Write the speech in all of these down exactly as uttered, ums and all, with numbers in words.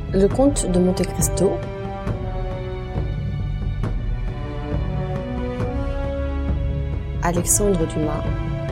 Le comte de Monte Cristo, Alexandre Dumas,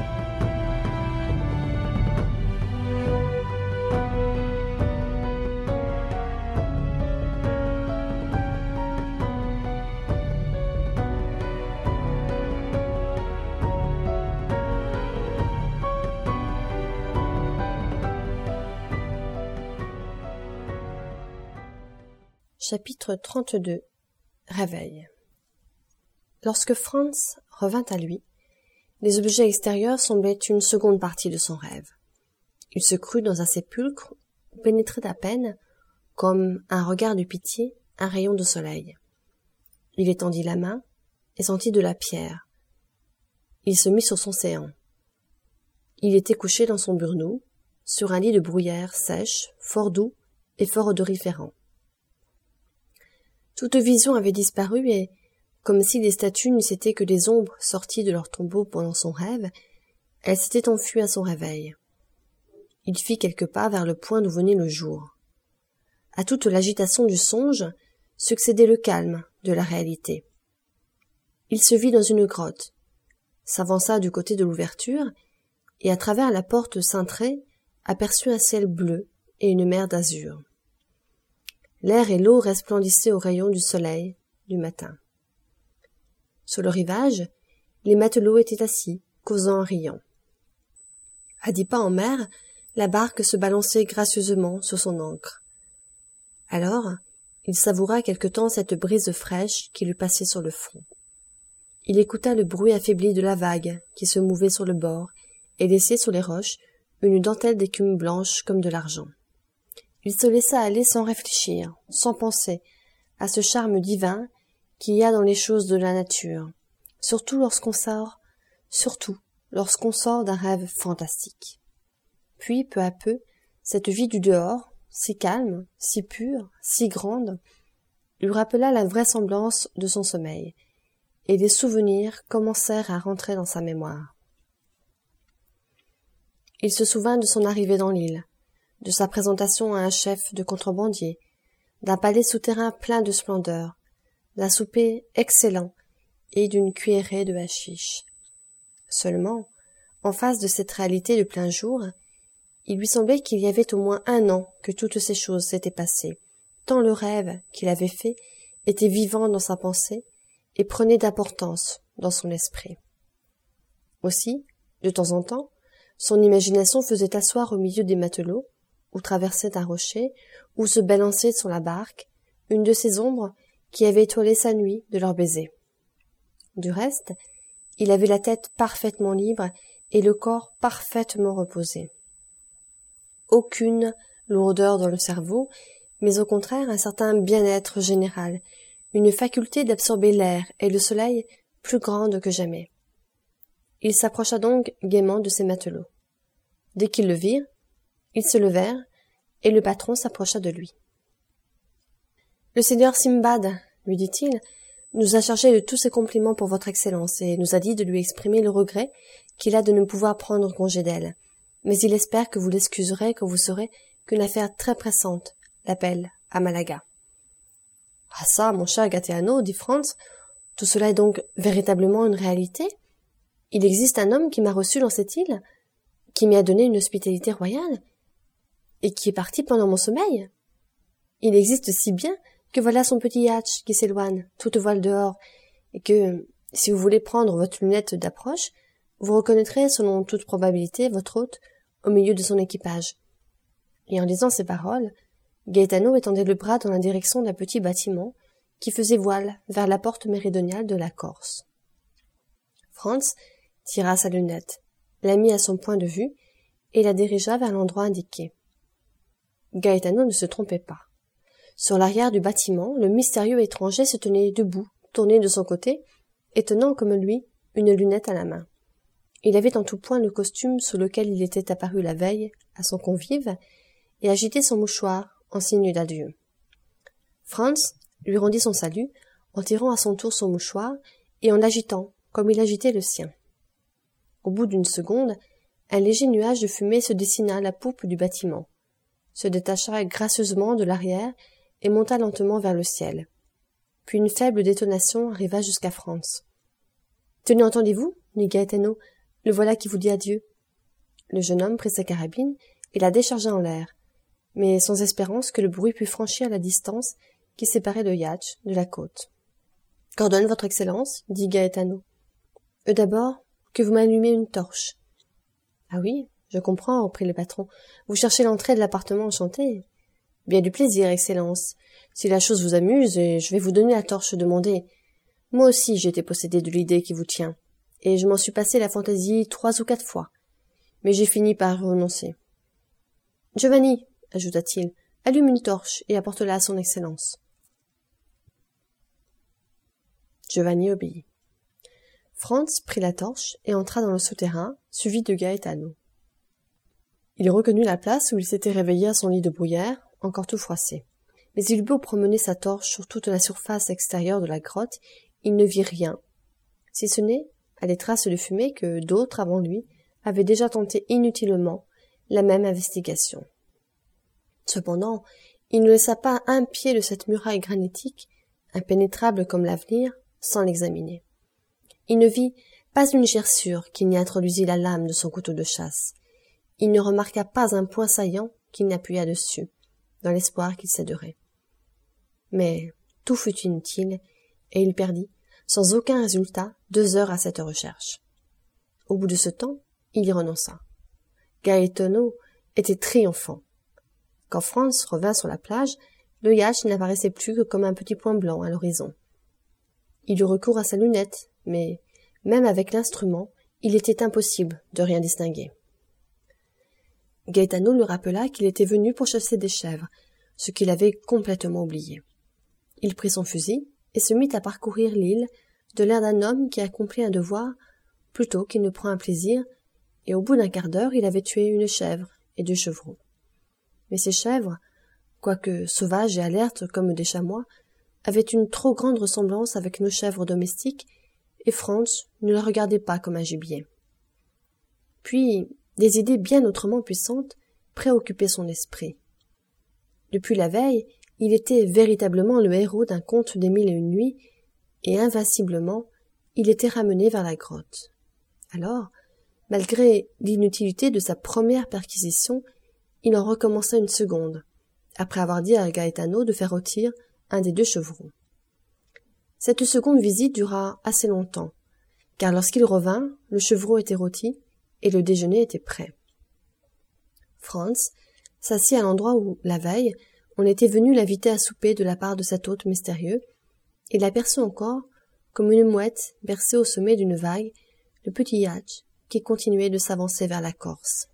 Chapitre trente-deux. Réveil. Lorsque Franz revint à lui, les objets extérieurs semblaient une seconde partie de son rêve. Il se crut dans un sépulcre où pénétrait à peine, comme un regard de pitié, un rayon de soleil. Il étendit la main et sentit de la pierre. Il se mit sur son séant. Il était couché dans son burnous, sur un lit de bruyère sèche, fort doux et fort odoriférant. Toute vision avait disparu et, comme si les statues n'eussent été que des ombres sorties de leur tombeau pendant son rêve, elles s'étaient enfuies à son réveil. Il fit quelques pas vers le point d'où venait le jour. À toute l'agitation du songe succédait le calme de la réalité. Il se vit dans une grotte, s'avança du côté de l'ouverture et, à travers la porte cintrée, aperçut un ciel bleu et une mer d'azur. L'air et l'eau resplendissaient aux rayons du soleil du matin. Sur le rivage, les matelots étaient assis, causant en riant. À dix pas en mer, la barque se balançait gracieusement sur son ancre. Alors, il savoura quelque temps cette brise fraîche qui lui passait sur le front. Il écouta le bruit affaibli de la vague qui se mouvait sur le bord et laissait sur les roches une dentelle d'écume blanche comme de l'argent. Il se laissa aller sans réfléchir, sans penser, à ce charme divin qu'il y a dans les choses de la nature, surtout lorsqu'on sort, surtout lorsqu'on sort d'un rêve fantastique. Puis, peu à peu, cette vie du dehors, si calme, si pure, si grande, lui rappela la vraisemblance de son sommeil, et des souvenirs commencèrent à rentrer dans sa mémoire. Il se souvint de son arrivée dans l'île, de sa présentation à un chef de contrebandier, d'un palais souterrain plein de splendeur, d'un souper excellent et d'une cuillerée de hachiche. Seulement, en face de cette réalité de plein jour, il lui semblait qu'il y avait au moins un an que toutes ces choses s'étaient passées, tant le rêve qu'il avait fait était vivant dans sa pensée et prenait d'importance dans son esprit. Aussi, de temps en temps, son imagination faisait asseoir au milieu des matelots, ou traversait un rocher, ou se balançait sur la barque, une de ces ombres qui avaient étoilé sa nuit de leur baiser. Du reste, il avait la tête parfaitement libre et le corps parfaitement reposé. Aucune lourdeur dans le cerveau, mais au contraire un certain bien-être général, une faculté d'absorber l'air et le soleil plus grande que jamais. Il s'approcha donc gaiement de ses matelots. Dès qu'ils le virent, ils se levèrent, et le patron s'approcha de lui. « Le seigneur Simbad, lui dit-il, nous a chargé de tous ses compliments pour votre excellence, et nous a dit de lui exprimer le regret qu'il a de ne pouvoir prendre congé d'elle. Mais il espère que vous l'excuserez quand vous saurez qu'une affaire très pressante l'appelle à Malaga. »« Ah ça, mon cher Gaetano, dit Franz, tout cela est donc véritablement une réalité? Il existe un homme qui m'a reçu dans cette île, qui m'y a donné une hospitalité royale, et qui est parti pendant mon sommeil. Il existe si bien que voilà son petit yacht qui s'éloigne, toute voile dehors, et que, si vous voulez prendre votre lunette d'approche, vous reconnaîtrez, selon toute probabilité, votre hôte au milieu de son équipage. » Et en disant ces paroles, Gaetano étendait le bras dans la direction d'un petit bâtiment qui faisait voile vers la porte méridionale de la Corse. Franz tira sa lunette, la mit à son point de vue et la dirigea vers l'endroit indiqué. Gaetano ne se trompait pas. Sur l'arrière du bâtiment, le mystérieux étranger se tenait debout, tourné de son côté, et tenant comme lui une lunette à la main. Il avait en tout point le costume sous lequel il était apparu la veille à son convive, et agitait son mouchoir en signe d'adieu. Franz lui rendit son salut en tirant à son tour son mouchoir et en l'agitant comme il agitait le sien. Au bout d'une seconde, un léger nuage de fumée se dessina à la poupe du bâtiment. se détacha gracieusement de l'arrière et monta lentement vers le ciel. Puis une faible détonation arriva jusqu'à Franz. « Tenez, entendez-vous » dit Gaetano. « Le voilà qui vous dit adieu. » Le jeune homme prit sa carabine et la déchargea en l'air, mais sans espérance que le bruit pût franchir la distance qui séparait le yacht de la côte. « Qu'ordonne votre Excellence » dit Gaetano. « Euh, d'abord, que vous m'allumiez une torche. »« Ah oui, je comprends, » reprit le patron. « Vous cherchez l'entrée de l'appartement enchanté. »« Bien du plaisir, Excellence. Si la chose vous amuse, je vais vous donner la torche demandée. Moi aussi j'ai été possédé de l'idée qui vous tient, et je m'en suis passé la fantaisie trois ou quatre fois. Mais j'ai fini par renoncer. « Giovanni, » ajouta-t-il, « allume une torche et apporte-la à son Excellence. » Giovanni obéit. Franz prit la torche et entra dans le souterrain, suivi de Gaetano. Il reconnut la place où il s'était réveillé à son lit de bruyère, encore tout froissé. Mais il eut beau promener sa torche sur toute la surface extérieure de la grotte, il ne vit rien, si ce n'est à des traces de fumée que d'autres avant lui avaient déjà tenté inutilement la même investigation. Cependant, il ne laissa pas un pied de cette muraille granitique, impénétrable comme l'avenir, sans l'examiner. Il ne vit pas une gerçure qui n'y introduisit la lame de son couteau de chasse. Il ne remarqua pas un point saillant qu'il n'appuya dessus, dans l'espoir qu'il céderait. Mais tout fut inutile, et il perdit, sans aucun résultat, deux heures à cette recherche. Au bout de ce temps, il y renonça. Gaetano était triomphant. Quand Franz revint sur la plage, le yacht n'apparaissait plus que comme un petit point blanc à l'horizon. Il eut recours à sa lunette, mais, même avec l'instrument, il était impossible de rien distinguer. Gaetano lui rappela qu'il était venu pour chasser des chèvres, ce qu'il avait complètement oublié. Il prit son fusil et se mit à parcourir l'île de l'air d'un homme qui accomplit un devoir plutôt qu'il ne prend un plaisir, et au bout d'un quart d'heure il avait tué une chèvre et deux chevreaux. Mais ces chèvres, quoique sauvages et alertes comme des chamois, avaient une trop grande ressemblance avec nos chèvres domestiques, et Franz ne les regardait pas comme un gibier. Puis, des idées bien autrement puissantes préoccupaient son esprit. Depuis la veille, il était véritablement le héros d'un conte des mille et une nuits, et invinciblement, il était ramené vers la grotte. Alors, malgré l'inutilité de sa première perquisition, il en recommença une seconde, après avoir dit à Gaetano de faire rôtir un des deux chevreaux. Cette seconde visite dura assez longtemps, car lorsqu'il revint, le chevreau était rôti et le déjeuner était prêt. Franz s'assit à l'endroit où, la veille, on était venu l'inviter à souper de la part de cet hôte mystérieux, et l'aperçut encore, comme une mouette bercée au sommet d'une vague, le petit yacht qui continuait de s'avancer vers la Corse.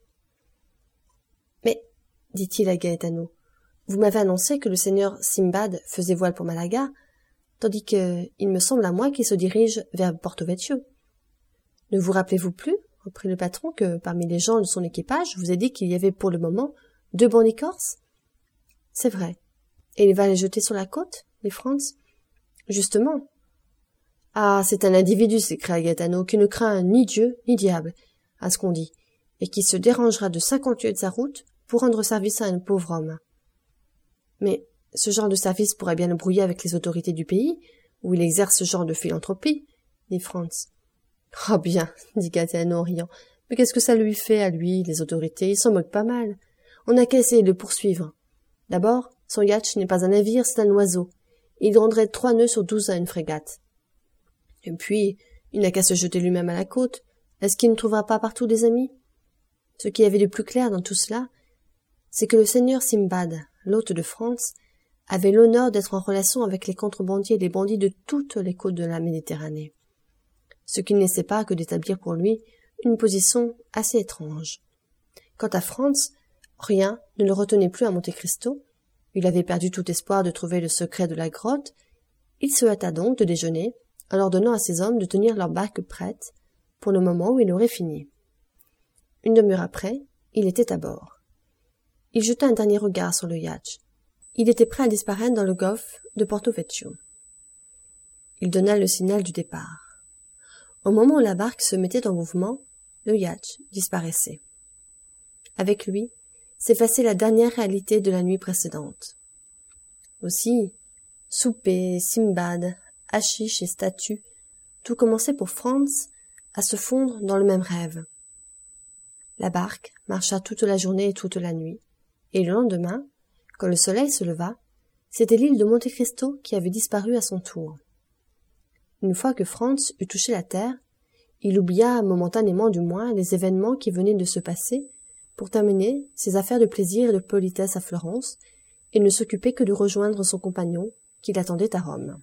« Mais, dit-il à Gaetano, vous m'avez annoncé que le seigneur Simbad faisait voile pour Malaga, tandis que, il me semble à moi qu'il se dirige vers Porto Vecchio. Ne vous rappelez-vous plus, reprit le patron, que parmi les gens de son équipage, je vous ai dit qu'il y avait pour le moment deux bandits corses? C'est vrai. Et il va les jeter sur la côte, dit Franz? Justement. Ah, c'est un individu, s'écria Gaetano, qui ne craint ni Dieu ni diable, à ce qu'on dit, et qui se dérangera de cinquante lieues de sa route pour rendre service à un pauvre homme. Mais ce genre de service pourrait bien le brouiller avec les autorités du pays, où il exerce ce genre de philanthropie, dit Franz. Ah bien, dit Gaetano en riant, mais qu'est-ce que ça lui fait à lui, les autorités, ils s'en moquent pas mal. On n'a qu'à essayer de le poursuivre. D'abord, son yacht n'est pas un navire, c'est un oiseau. Il rendrait trois nœuds sur douze à une frégate. Et puis, il n'a qu'à se jeter lui-même à la côte. Est-ce qu'il ne trouvera pas partout des amis? Ce qu'il y avait de plus clair dans tout cela, c'est que le seigneur Simbad, l'hôte de France, avait l'honneur d'être en relation avec les contrebandiers et les bandits de toutes les côtes de la Méditerranée. Ce qui ne laissait pas que d'établir pour lui une position assez étrange. Quant à Franz, rien ne le retenait plus à Monte Cristo. Il avait perdu tout espoir de trouver le secret de la grotte. Il se hâta donc de déjeuner, en leur donnant à ses hommes de tenir leur barque prête pour le moment où il aurait fini. Une demi-heure après, il était à bord. Il jeta un dernier regard sur le yacht. Il était prêt à disparaître dans le golfe de Porto Vecchio. Il donna le signal du départ. Au moment où la barque se mettait en mouvement, le yacht disparaissait. Avec lui, s'effaçait la dernière réalité de la nuit précédente. Aussi, souper, simbad, hachiche et statues, tout commençait pour Franz à se fondre dans le même rêve. La barque marcha toute la journée et toute la nuit, et le lendemain, quand le soleil se leva, c'était l'île de Monte Cristo qui avait disparu à son tour. Une fois que Franz eut touché la terre, il oublia momentanément du moins les événements qui venaient de se passer pour terminer ses affaires de plaisir et de politesse à Florence et ne s'occuper que de rejoindre son compagnon qui l'attendait à Rome.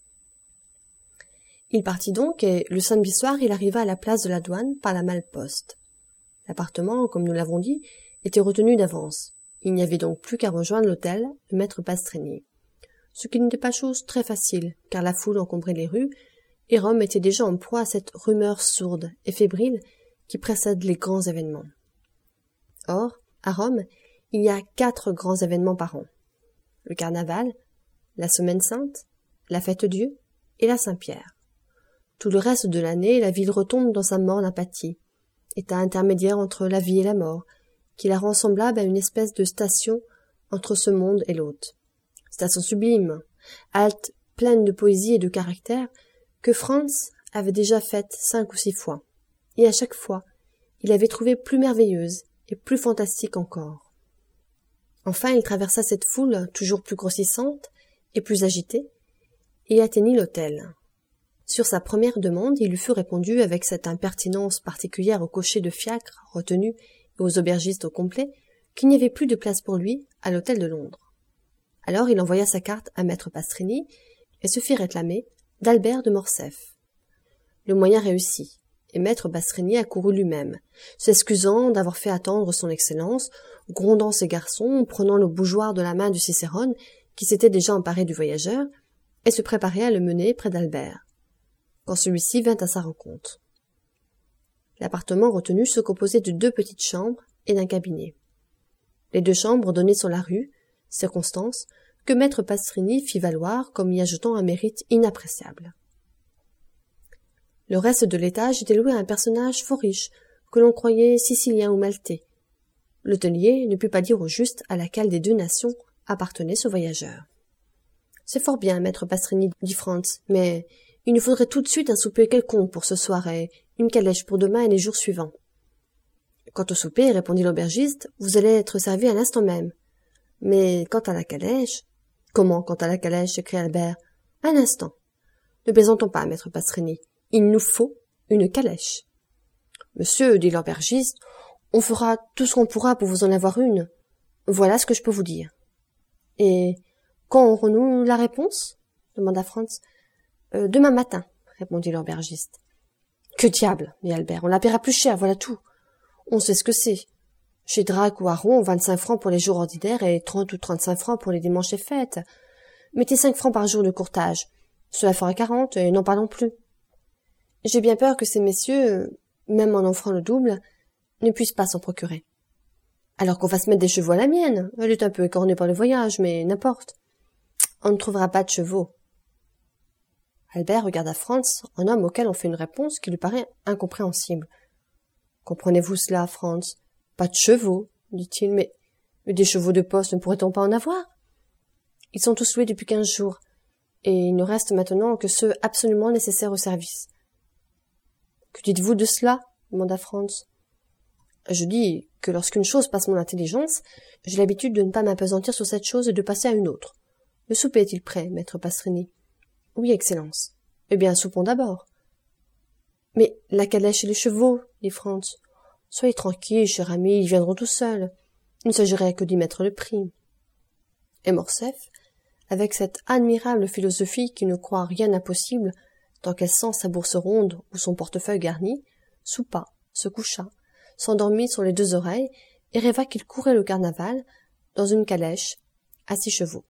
Il partit donc et le samedi soir il arriva à la place de la douane par la malle-poste. L'appartement, comme nous l'avons dit, était retenu d'avance. Il n'y avait donc plus qu'à rejoindre l'hôtel de maître Pastrini. Ce qui n'était pas chose très facile, car la foule encombrait les rues, et Rome était déjà en proie à cette rumeur sourde et fébrile qui précède les grands événements. Or, à Rome, il y a quatre grands événements par an. Le carnaval, la Semaine sainte, la Fête-Dieu et la Saint-Pierre. Tout le reste de l'année, la ville retombe dans sa morne apathie, état intermédiaire entre la vie et la mort, qui la rend semblable à une espèce de station entre ce monde et l'autre. Station sublime, halte pleine de poésie et de caractère, que Franz avait déjà faite cinq ou six fois, et à chaque fois, il avait trouvé plus merveilleuse et plus fantastique encore. Enfin, il traversa cette foule toujours plus grossissante et plus agitée, et atteignit l'hôtel. Sur sa première demande, il lui fut répondu avec cette impertinence particulière aux cochers de fiacre retenus et aux aubergistes au complet, qu'il n'y avait plus de place pour lui à l'hôtel de Londres. Alors il envoya sa carte à maître Pastrini et se fit réclamer d'Albert de Morcerf. Le moyen réussit, et maître Pastrini accourut lui-même, s'excusant d'avoir fait attendre son excellence, grondant ses garçons, prenant le bougeoir de la main de Cicérone, qui s'était déjà emparé du voyageur, et se préparait à le mener près d'Albert, quand celui-ci vint à sa rencontre. L'appartement retenu se composait de deux petites chambres et d'un cabinet. Les deux chambres donnaient sur la rue, circonstance que maître Pastrini fit valoir comme y ajoutant un mérite inappréciable. Le reste de l'étage était loué à un personnage fort riche, que l'on croyait sicilien ou maltais. L'hôtelier ne put pas dire au juste à laquelle des deux nations appartenait ce voyageur. « C'est fort bien, maître Pastrini, dit Franz, mais il nous faudrait tout de suite un souper quelconque pour ce soir et une calèche pour demain et les jours suivants. »« Quant au souper, répondit l'aubergiste, vous allez être servi à l'instant même. Mais quant à la calèche... »« Comment, quant à la calèche ?» s'écria Albert. « Un instant. Ne plaisantons pas, maître Pastrini. Il nous faut une calèche. »« Monsieur, dit l'aubergiste, on fera tout ce qu'on pourra pour vous en avoir une. Voilà ce que je peux vous dire. »« Et quand aurons-nous la réponse ?» demanda Franz. Euh, « Demain matin, répondit l'aubergiste. »« Que diable, dit Albert, on la paiera plus cher, voilà tout. On sait ce que c'est. Chez Drac ou Aron, vingt-cinq francs pour les jours ordinaires et trente ou trente-cinq francs pour les dimanches et fêtes. Mettez cinq francs par jour de courtage. Cela fera quarante, et n'en parlons plus. J'ai bien peur que ces messieurs, même en offrant le double, ne puissent pas s'en procurer. Alors qu'on fasse mettre des chevaux à la mienne. Elle est un peu écornée par le voyage, mais n'importe. On ne trouvera pas de chevaux. » Albert regarda Franz, un homme auquel on fait une réponse qui lui paraît incompréhensible. « Comprenez-vous cela, Franz ? Pas de chevaux, dit-il, mais, mais des chevaux de poste ne pourrait-on pas en avoir ? Ils sont tous loués depuis quinze jours, et il ne reste maintenant que ceux absolument nécessaires au service. »« Que dites-vous de cela ? » demanda Franz. « Je dis que lorsqu'une chose passe mon intelligence, j'ai l'habitude de ne pas m'appesantir sur cette chose et de passer à une autre. Le souper est-il prêt, maître Pastrini ? »« Oui, excellence. »« Eh bien, soupons d'abord. »« Mais la calèche et les chevaux, dit Franz. »« Soyez tranquille, cher ami, ils viendront tout seuls. Il ne s'agirait que d'y mettre le prix. » Et Morcerf, avec cette admirable philosophie qui ne croit rien impossible tant qu'elle sent sa bourse ronde ou son portefeuille garni, soupa, se coucha, s'endormit sur les deux oreilles et rêva qu'il courait le carnaval dans une calèche à six chevaux.